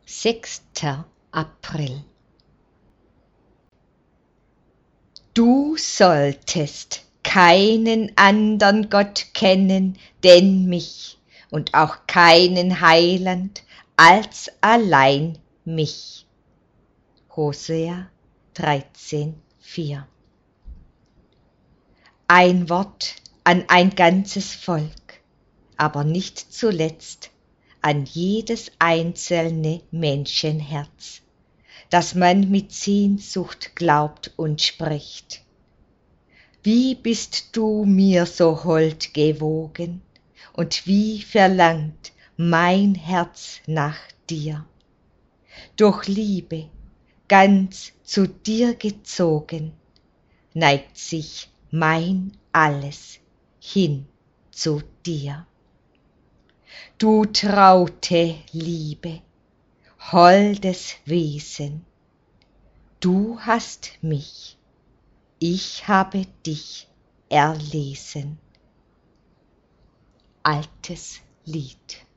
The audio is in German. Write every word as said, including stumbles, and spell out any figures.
sechster April. Du solltest keinen andern Gott kennen, denn mich, und auch keinen Heiland als allein mich. Hosea dreizehn, vier. Ein Wort an ein ganzes Volk, aber nicht zuletzt an jedes einzelne Menschenherz, das man mit Sehnsucht glaubt und spricht. Wie bist du mir so hold gewogen, und wie verlangt mein Herz nach dir. Durch Liebe ganz zu dir gezogen, neigt sich mein Alles hin zu dir. Du traute Liebe, holdes Wesen, du hast mich, ich habe dich erlesen. Altes Lied.